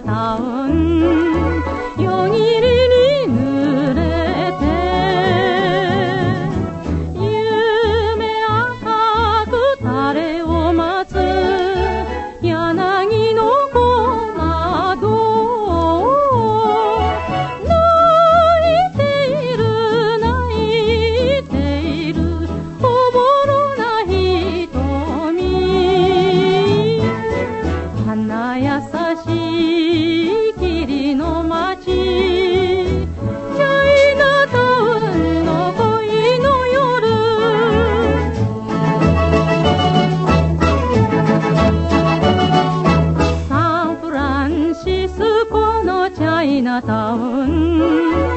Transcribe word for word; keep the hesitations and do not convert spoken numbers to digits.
タウン夜霧に濡れて夢赤く垂れを待つ柳の小窓泣いている泣いているおぼろな瞳花優しい霧の街チャイナタウンの恋の夜サンフランシスコのチャイナタウン